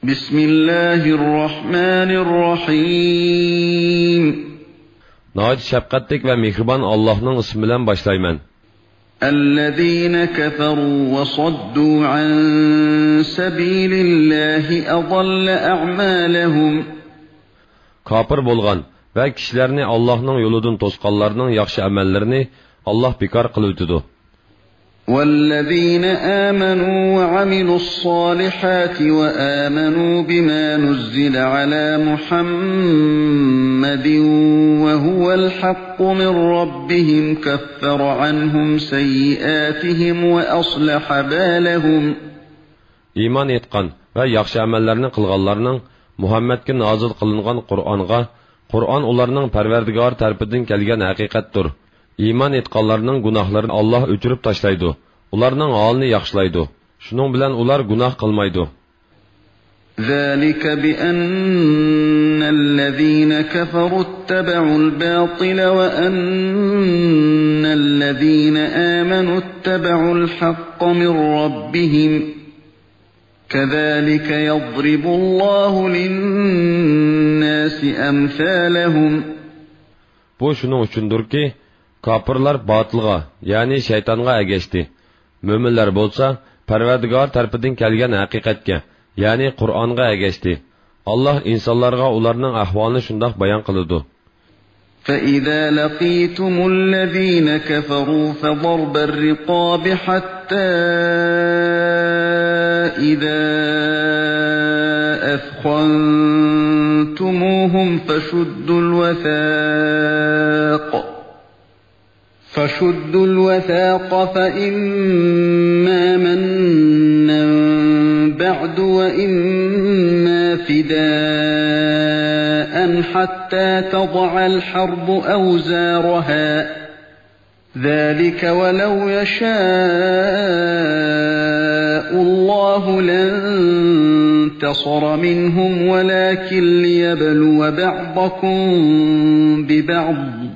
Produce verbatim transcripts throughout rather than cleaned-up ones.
بسم الله الرحمن الرحيم نهايت شفقتlik ve mehriban Allah'ın ismiyle başlayman. الذين كفروا وصدوا عن سبيل الله أضل أعمالهم Kafir bolgan ve kişilerini Allah'ın yolundan tosqanlarının yaxşı amellerini Allah bekar kılıvtıdı. والذين آمنوا وعملوا الصالحات وآمنوا بما نزل على محمد وهو الحق من ربهم كفر عنهم سيئاتهم وأصلح بالهم. İman etkan ve yaxşı amellerini kılganlarının Muhammed'e nazil kılıngan Kur'an'a, Kur'an onlarının Perverdigar tarafından kelgen hakikattir. İman etkanlarının günahlarını Allah ötürüp taşlaydı. Ularning halini yaxshilaydi. Shuning bilan ular gunoh qilmaydi. ذلك بأن الذين كفروا اتبعوا الباطل وأن الذين آمنوا اتبعوا الحق من ربهم كذلك يضرب الله للناس أمثالهم. Bu shuning uchundir ki kafirlar batılga, yani şeytanga ergeşti. Müminler bolsa Parvardigar tarafından kelgan haqiqatga, yani Qur'onga ergeşti. Allah insonlarga ularning ahvolini shundoq bayon qiladi. فَإِذَا لَقِيتُمُ الَّذِينَ كَفَرُوا فَضَرْبَ الرِّقَابِ حَتَّى إِذَا أَثْخَنْتُمُوهُمْ فَشُدُّوا الْوَثَاقَ فشدوا الوثاق فإما منا بعد وإما فداء حتى تضع الحرب أوزارها ذلك ولو يشاء الله لانتصر منهم ولكن ليبلو بعضكم ببعض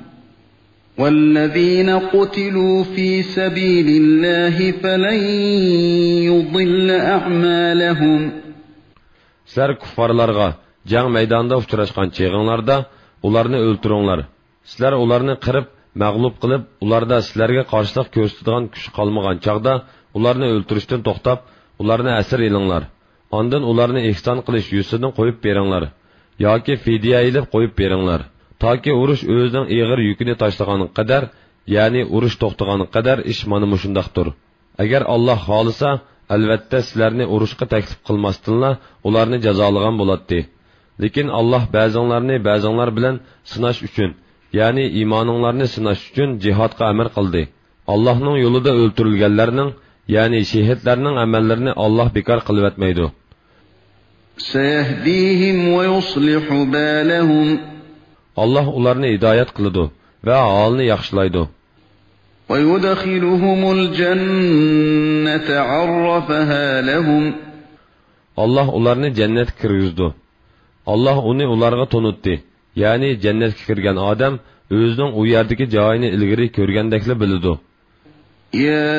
والذين قتلوا في سبيل الله فلن يضل أعمالهم. Sizler kuffarlarga jang meydanında uçraşkan çığınlarda ularını öldürünler. Sizler ularını kırıp, mağlup kılıp, ularda sizlerge karşılık gösterdiğin güç kalmagan çağda ularını öldürüşten toxtap, ularını esir elinler. Ondan ularını ihsan kılış yüzünden koyup berinler. Yoki fidye edip koyup berinler. Taki urush o'zining ig'ir yukini tashlagani qadar, ya'ni urush to'xtagani qadar ish mana mushundaqdir. Agar Alloh xolisa, albatta sizlarni urushga taklif qilmasdinla ularni jazolagan bo'ladi. Lekin Alloh ba'zonlarni ba'zonlar bilan sinash uchun, ya'ni iymoninglarni sinash uchun jihodga amr qildi. Allohning yo'lida o'ldirilganlarning, ya'ni shahidlarning amallarini Alloh bekor qilib etmaydi. Sayahdihim va yuslihu balahum. Allah ularni hidoyat qiladi va holni yaxshilaydi. Va yudkhiluhumul jannata 'arrafaha lahum. Allah ularni jannatga kirgizdi. Allah uni ularga tonutdi. Ya'ni jannatga kirgan odam o'zining u yerdagi joyini ilgari ko'rgandekli biladi. Ya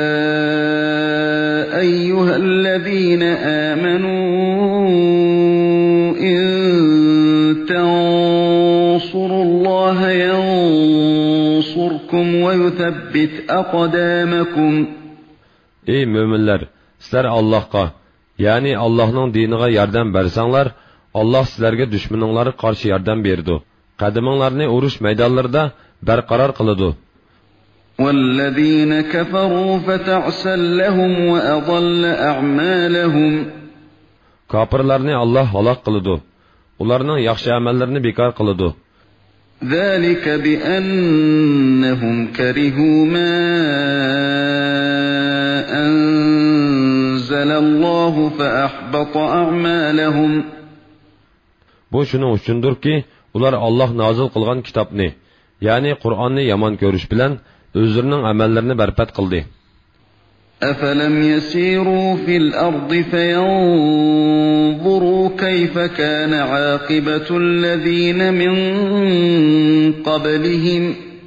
ayyuhallazina amanu in تنصروا الله ينصركم ويثبت أقدامكم. Ey müminler, sizler Allah'a, yani Allah'ın dinine yardım bersanlar, Allah sizlerge düşmanlara karşı yardım berdi. Qadamlarını uruş meydanlarında berqarar qılıdı. وَالَّذِينَ كَفَرُوا فَتَعْسَلْ لَهُمْ وَأَضَلَّ أَعْمَالَهُمْ. Kafirlarni Allah halak qılıdı. Ularning yaxshi amallarini bekor qiladi. ذلك بأنهم كرهوا ما أنزل الله فأحبط أعمالهم. Bu shuning uchundir ki, ular Allah nazil qilgan kitobni, ya'ni Qur'onni yomon ko'rish bilan o'zlarining amallarini barbat qildi. أفلم يسيروا في الأرض فينظروا كيف كان عاقبة الذين من قبلهم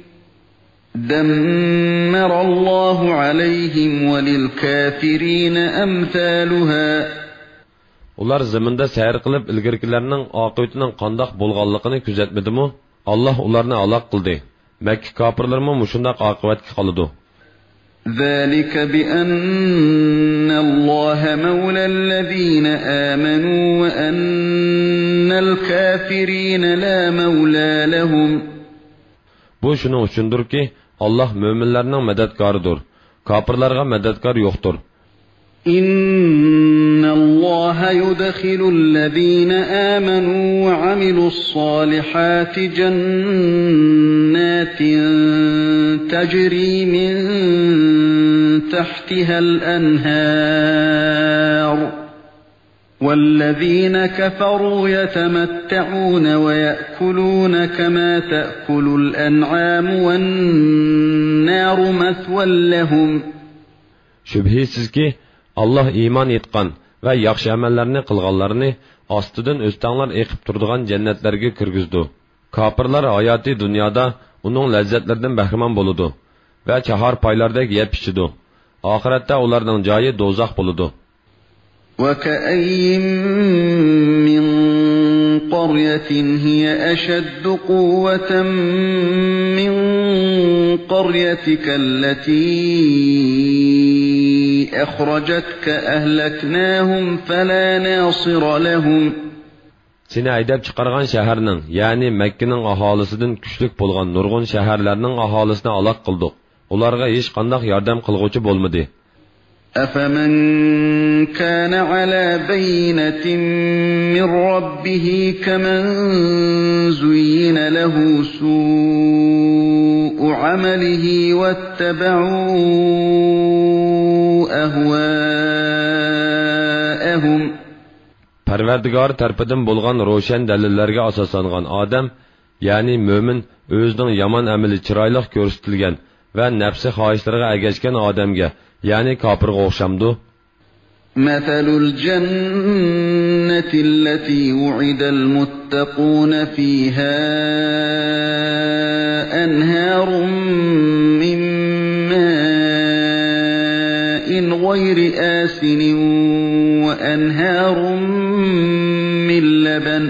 دمر الله عليهم وللكافرين أمثالها. Ular zaminda sayr qilib ilgirkilarning oqibatining qandoq bo'lganligini kuzatmadimi? Allah ularni aloq qildi. Makka kofirlarmi mushundaq oqibatga qoladi. ذلك بأن الله مولى الذين آمنوا وأن الكافرين لا مولى لهم. Bu şunun uchundur ki Allah müminlerinin mededkarıdır. Kafirlarga mededkar yoktur. إن الله يدخل الذين آمنوا وعملوا الصالحات جنات تجري من تحتها الأنهار والذين كفروا يتمتعون ويأكلون كما تأكل الأنعام والنار مثوى لهم. Şübhisiz ki Allah iman etqan və yaxşı əməllərini qılğanlarını astıdan östənlər eqib turduğan cənnətlərə kirgizdi. Kafirlər hayatı dünyada onun ləzzətlərdən bəhrəman boludu və çahar paylardək yeyib içidi. Axirətdə onların cayı dozaq boludu. وَكَأَيٍّ مِّن قَرْيَةٍ هِيَ أَشَدُّ قُوَّةً مِّن قَرْيَتِكَ الَّتِي أخرجتك أهلكناهم فلا ناصر لهم. Seni aydab chiqargan shaharning, ya'ni Makkaning aholisidan kuchlik bo'lgan nurg'un shaharlarning aholisini aloq qildik. Ularga hech qanday yordam qilguvchi bo'lmadi. أفمن كان على بينة من ربه كمن زين له سوء عمله واتبعوا أهواءهم. Parvardigor tarafından bo'lgan ro'shan dalillarga asoslangan odam, ya'ni mo'min o'zining yomon amali chiroyli ko'rsatilgan va nafsi xohishlariga agashgan odamga, ya'ni kofirga o'xshamdi. مثل الجنة التي وعد المتقون فيها أنهار من ماء غير آسن وأنهار من لبن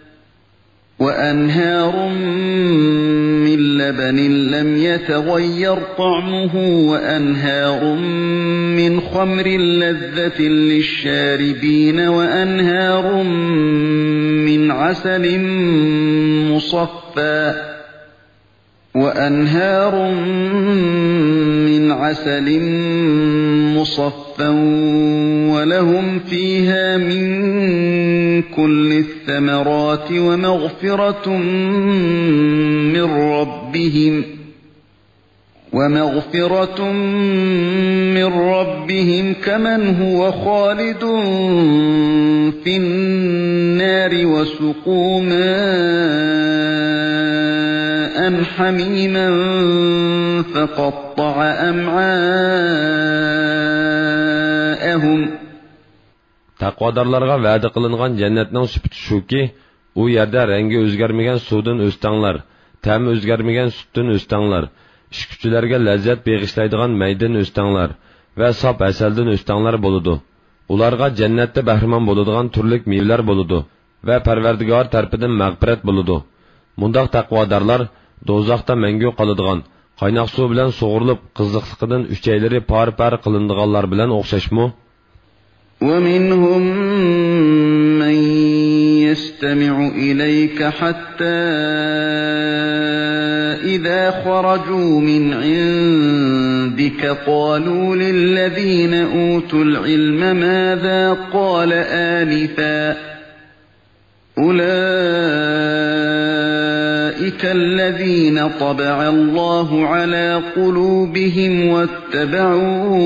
وأنهار من لبن لم يتغير طعمه وأنهار من خمر لذة للشاربين وأنهار من عسل مصفى وأنهار من عسل مصفى ولهم فيها من كل الثمرات ومغفرة من ربهم ومغفرة من ربهم كمن هو خالد في النار وسقوا ماء حميما فقطع أمعاءهم. Taqvodorlarga va'da qilingan jannatning sifati shuki, u yerda rangi o'zgarmagan suvdan o'stanglar, ta'mi o'zgarmagan sutdan o'stanglar, ishkuchilarga lazzat beg'ishlaydigan maydan o'stanglar va sop asaldan o'stanglar bo'ladi. Ularga jannatda bahramon bo'ladigan turli mevalar bo'ladi va Parvardigor tarafidan mag'firat bo'ladi. Mundaq taqvodorlar do'zaxda mangu qoladigan, qaynoq suv bilan sug'urilib qiziqligidan uchaylari par-par qilinadiganlar bilan o'xshashmi? ومنهم من يستمع إليك حتى إذا خرجوا من عندك قالوا للذين أوتوا العلم ماذا قال آنفا أولئك الذين طبع الله على قلوبهم واتبعوا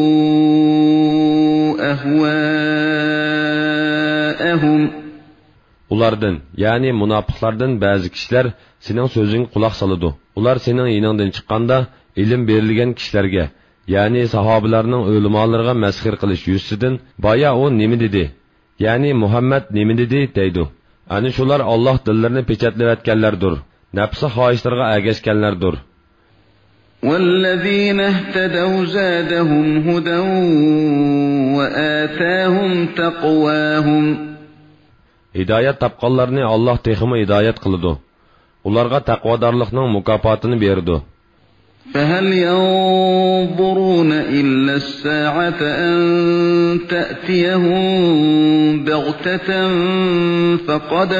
أهواءهم. Ulardan, yani münafıqlardan bazı kişiler senin sözün kulak salıdı. Ular senin yanından çıkkanda ilim verilgen kişilerge, yani sahabelerinin ölümalarına meskir kılış yüzsüdün, baya o nemi dedi, yani Muhammed nemi dedi deydu. Ani şular Allah dillerini peçetlevetkenlerdir, nefsi haişlerine ergeçkenlerdir. وَالَّذِينَ اهْتَدَوْا زَادَهُمْ هُدًى وَآتَاهُمْ تَقْوَاهُمْ. Hidayet tapqanlarını Allah teximi hidayet kılıdı. Ularga taqvadarlıqның mukafotini berdi. فَهَلْ يَنظُرُونَ إِلَّا السَّاعَةَ أَن تَأْتِيَهُم بَغْتَةً فَقَدْ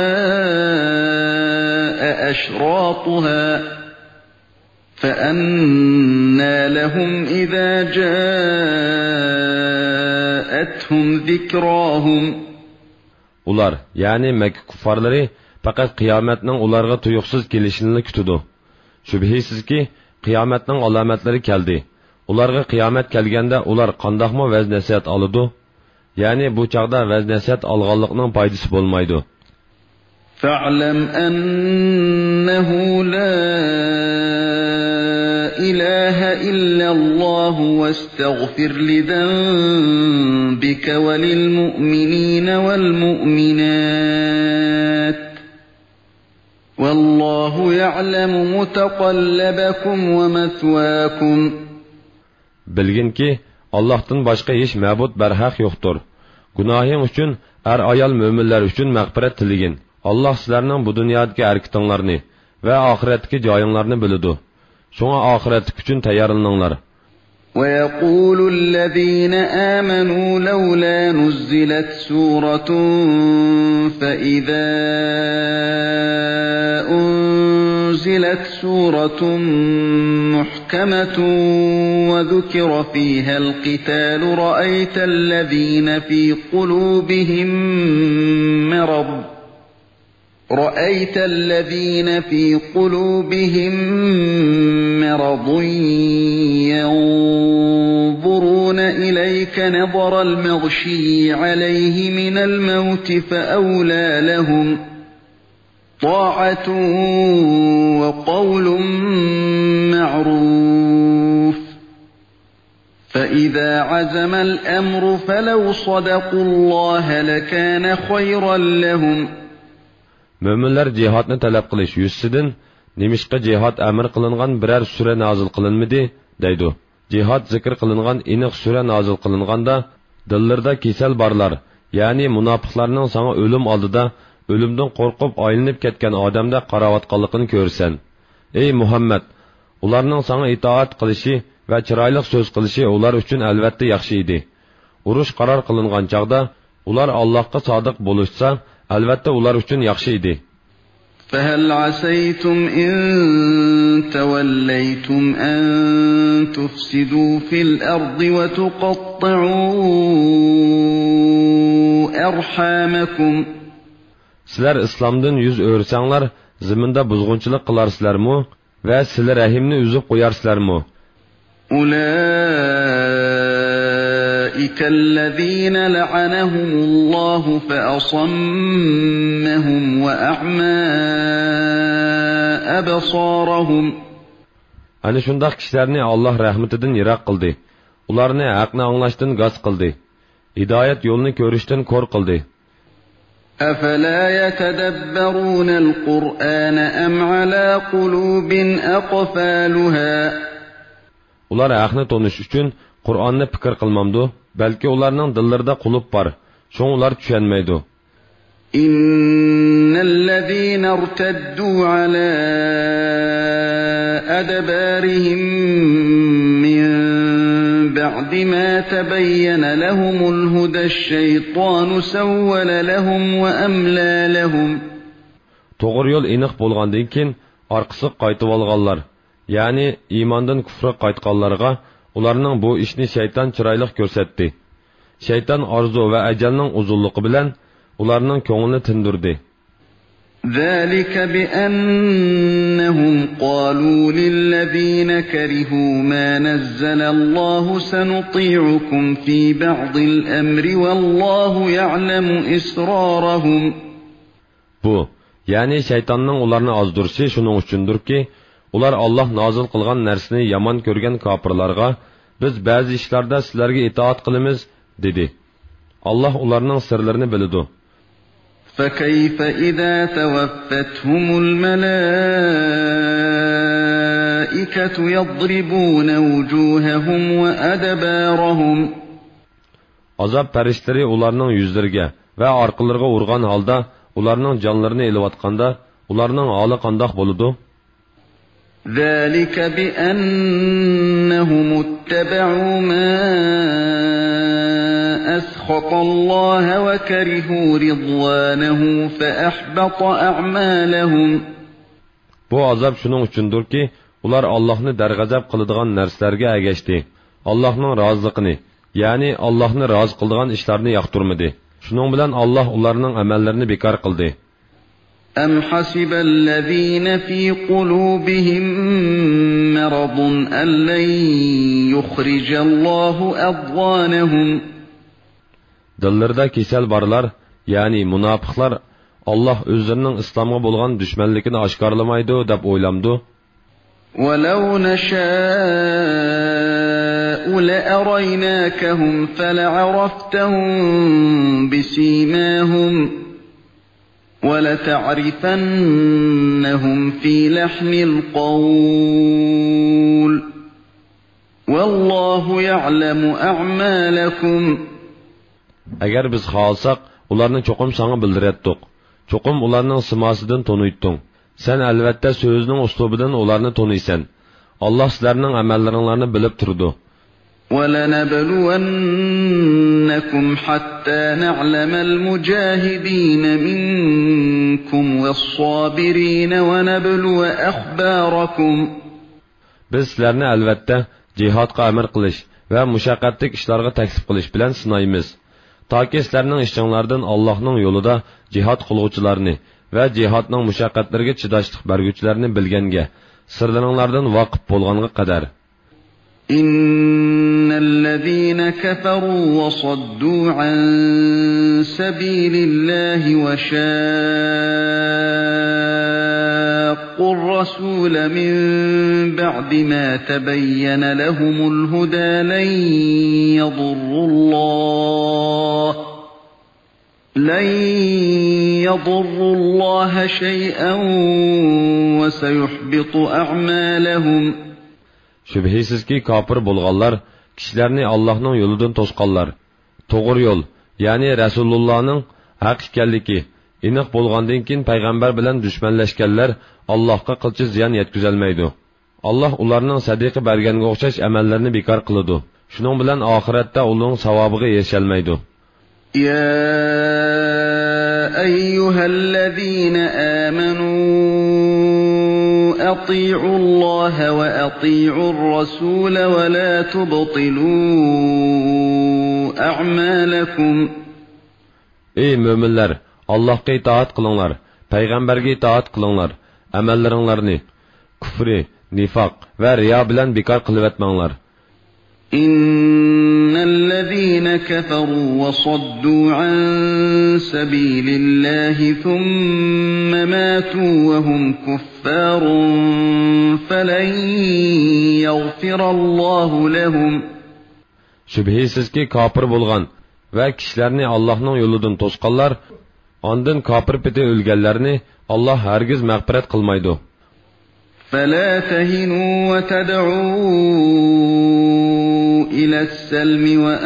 جَاءَ أَشْرَاطُهَا فَأَنَّى لَهُمْ إِذَا جَاءَتْهُمْ ذِكْرَاهُمْ. Ular, yani Mekke kuffarları fakat kıyametning ularga tuyuqsiz kelishini kutudi. Shubhisizki, qiyomatning alomatlari keldi. Ularga qiyomat kelganda ular qandoqmi vaz nasihat oladi? Ya'ni bu chaqda vaz nasihat olganlikning foydasi bo'lmaydi. Fa'lam annahu la ilaha illa Allah wastaghfir li dhanbika walil mu'minina wal mu'minat. Vallahu ya'lamu mutaqallabakum ve mathwaakum. Bilgin ki Allah'tan başka hiç ma'bud barhaq yo'qdir. Gunohing uchun er ayol mo'minlar uchun mag'firat tiligin. Allah sizlarning bu dunyodagi harakatinglarni va oxiratdagi joyinglarni biladi. Şoňa oxirat uchun tayyorlaninglar. وَيَقُولُ الَّذِينَ آمَنُوا لَوْلَا نُزِّلَتْ سُورَةٌ فَإِذَا أُنزِلَتْ سُورَةٌ مُحْكَمَةٌ وَذُكِرَ فِيهَا الْقِتَالُ رَأَيْتَ الَّذِينَ فِي قُلُوبِهِم مَّرَضٌ رَأَيْتَ الَّذِينَ فِي قُلُوبِهِم مَّرَضٌ يَنظُرُونَ إِلَيْكَ نَظَرَ الْمَغْشِيِّ عَلَيْهِ مِنَ الْمَوْتِ فَأَوْلَى لَهُمْ طَاعَةٌ وَقَوْلٌ مَّعْرُوفٌ فَإِذَا عَزَمَ الْأَمْرُ فَلَوْ صَدَقُوا اللَّهَ لَكَانَ خَيْرًا لَّهُمْ. Möminler cihatni talab qilish yuzidan nemishqa jihad amr qilingan biror sura nozil qilinmadi deydi. Jihad zikr qilingan aniq sura nozil qilinganda dillarda kasal borlar, ya'ni munofiqlarning sana o'lim oldida o'limdan qo'rqib aylanib ketgan odamda qarovatqanligini ko'rsan. Ey Muhammad, ularning sana itoat qilishi va chiroyli so'z qilishi ular uchun albatta yaxshi edi. Urush qaror qilingan chaqda ular Allohga sodiq bo'lishsa, albatta ular uchun yaxshi edi. فَهَلْ عَسَيْتُمْ إِن تَوَلَّيْتُمْ أَن تُفْسِدُوا فِي الْأَرْضِ وَتُقَطِّعُوا أَرْحَامَكُمْ. Sizlar islomdan yuz o'rsanglar, ziminda buzg'unchilik qilarsizlarmi va sizlar rahimni uzib qo'yarsizlarmi? أُولَئِكَ الَّذِينَ لَعَنَهُمُ اللَّهُ فَأَصَمَّهُمْ وَأَعْمَى أَبْصَارَهُمْ. Ana shundaq kishilarni Alloh rahmatidan yiroq qildi. Ularni haqni anglashdan g'az qildi. Hidoyat yo'lini ko'rishdan ko'r qildi. أَفَلَا يَتَدَبَّرُونَ الْقُرْآنَ أَمْ عَلَى قُلُوبٍ أَقْفَالُهَا. Ular haqni tonish uchun Qur'onni fikr qilmamdi, balki ularning dillarida qulub bor. Şoň ular tushunmaydi. İnnellezîne irteddû alâ adbârihim min ba'di mâ tebeyyene lehumul hudeşşeytânu sevvele lehum ve emlâ lehum. Toğru yol eniq bolğandan keyin arqısı qaytıb alğanlar, yani imandan kufra qaytqanlarga ularning bu ishni shayton chiroyli ko'rsatdi. Shayton orzu va ajalning uzunligi bilan ularning ko'nglini tindirdi. Zalika bi annahum qalu lil ladina karihu ma nazzala Allahu sanuti'ukum fi ba'dil amri wallahu ya'lamu israrahum. Bu, yani shaytonning ularni ozdirishi shuning uchundirki, ular Allah nozil qilgan narsani yomon ko'rgan kofirlarga biz ba'zi ishlarda sizlarga itoat qilamiz dedi. Allah ularning sirlarini biladi. فكيف إذا توفتهم الملائكة يضربون وجوههم وأدبارهم. Azab pərişləri onlarının yüzlərinə və arqalarına urğan halda onlarının canlarını eləyətqanda onlarının halı qandaq boludu? ذلك بأنهم اتبعوا ما أسخط الله وكرهوا رضوانه فأحبط أعمالهم. Bu azab şunun üçündür ki, ular Allah'ını dərgəzəb qılıdığan nərslərə əgəşdi. Allah'ın razılığını, yani Allah'ını razı qıldığan işlərini yaxtırmadı. Şunun bilan Allah onlarının əməllərini bekar qıldı. أم حسب الذين في قلوبهم مرض أن لن يخرج الله أضغانهم. Dillərdə kesel barlar, yani münafıqlar, Allah özlərinin İslam'a bolğan düşmənlikini aşkarlamaydı deb oylamdı. وَلَوْ نَشَاءُ لَأَرَيْنَاكَهُمْ فَلَعَرَفْتَهُمْ بِسِيمَاهُمْ وَلَتَعْرِفَنَّهُمْ فِي لَحْنِ الْقَوْلِ وَاللَّهُ يَعْلَمُ أَعْمَالَكُمْ. Agar biz xalsaq, ularni çoqum sana bildiretdik. Çoqum ularning simasıdan tonuytding. Sen albatta so'zning uslubidan ularni tonuysan. Allah sizlarning amallaringlarni bilib turdi. وَلَنَبْلُوَنَّكُمْ حَتَّى نَعْلَمَ الْمُجَاهِدِينَ مِنكُمْ وَالصَّابِرِينَ وَنَبْلُوَ أَخْبَارَكُمْ. Biz sizlarni albatta cihatga amr qilish va mushaqqatli ishlarga taklif qilish bilan sinaymiz. Toki sizlarning ishinglardan Allohning yo'lida jihad qiluvchilarni va jihatning mushaqqatlariga chidashlik berguvchilarni bilganga, sirlaringlardan voqif bo'lganga qadar. إن الذين كفروا وصدوا عن سبيل الله وشاقوا الرسول من بعد ما تبين لهم الهدى لن يضروا الله لن يضروا الله شيئا وسيحبط أعمالهم. Şübhisiz ki kafir bolğanlar, kişilerini Allah'ın yoludan tosqanlar. Toğır yol, yani Resulullah'ın haq ekanligi, iniq bolğandan keyin payg'ambar bilan düşmanlashganlar Allohga qilchi ziyon yetkazolmaydi. Allah ularning sadiqi berganga o'xshash amallarni bekor qiladi. Shuning bilan oxiratda ularning savobiga erisholmaydi. Ya ayyuhallazina amanu أطيعوا الله وأطيعوا الرسول ولا تبطلوا أعمالكم. Ey müminler, Allah'a itaat kılınlar, Peygamber'e itaat kılınlar, amellerini, küfrü, nifak ve riya bilen bekar kılıvetmenler. إن الذين كفروا وصدوا عن سبيل الله ثم ماتوا وهم كفار فلن يغفر الله لهم. Şübhisiz ki kafir bolğan ve kişilerini Allah'ın yoludan tosqanlar, ondan kafir pete ölgenlerini Allah hergiz mağfiret kılmaydı. فلا تهنوا وتدعوا إلى السلم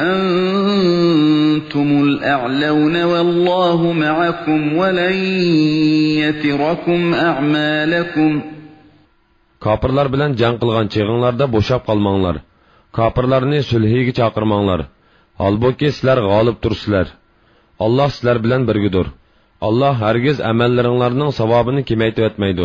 وأنتم الأعلون والله معكم ولن يتركم أعمالكم. Kapırlar bilen can qılğan çığınlarda boşap qalmanglar. Kapırlarni sülhiga chaqirmanglar. Halbuki sizlar g'olib tursizlar. Allah sizlar bilan birgidir. Allah hergiz amallaringlarning savobini kemaytib etmaydi.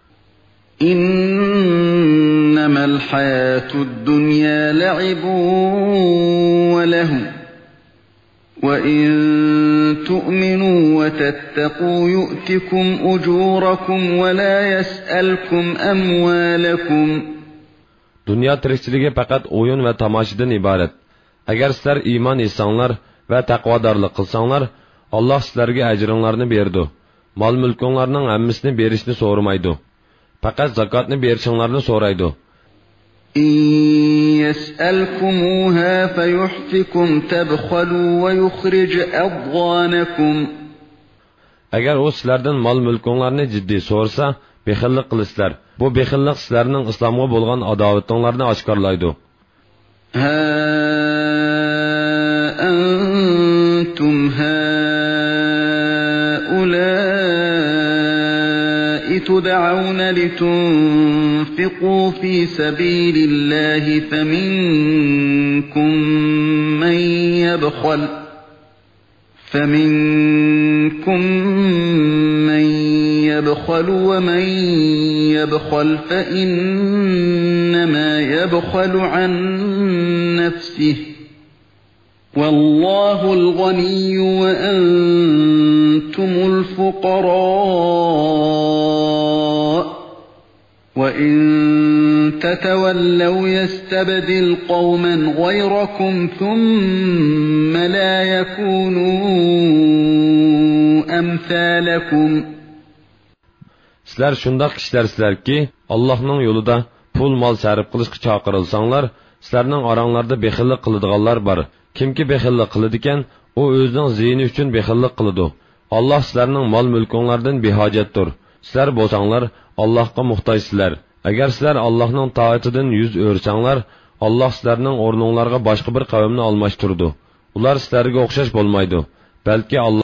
إنما الحياة الدنيا لعب وله وإن تؤمنوا وتتقوا يؤتكم أجوركم ولا يسألكم أموالكم. Dünya tirikçiligi faqat o'yin va tomoshadan iborat. Agar sizlar iymon etsanlar va taqvodorlik qilsanglar, Alloh sizlarga ajringlarni berdi. Mol-mulkinglarning hammasini berishni so'ramaydi. Faqat zakotni berishinglarni so'raydi. إن يسألكموها فيحفكم تبخلوا ويخرج أضغانكم. agar u sizlardan mol mulkinglarni jiddiy so'rasa bexillik qilasizlar. Bu bexillik sizlarning islomga bo'lgan adovatinglarni oshkorlaydi. Ha antum haula'i tud'auna litunfiqu fi sabilillahi faminkum man yabkhal فمنكم من يبخل ومن يبخل فإنما يبخل عن نفسه والله الغني وأنتم الفقراء وإن تتولوا يستبدل قوما غيركم ثم لا يكونوا أمثالكم. Sizlar shundoq kishilarsizlarki, Allohning yo'lida pul mol sarf qilishga chaqirilsanglar, sizlarning oranglarda bexillik qiladiganlar bor. Kimki bexillik qiladi ekan, u o'zining ziyni uchun bexillik qiladi. Alloh sizlarning mol mulkinglardan behojatdir. Sizlar bo'lsanglar Allohga muhtojsizlar. Agar sizlar Allohning toatidan yuz o'rsanglar, Alloh sizlarning o'rninglarga boshqa bir qavmni almashtirdi. Ular sizlarga o'xshash bo'lmaydi. Balki Alloh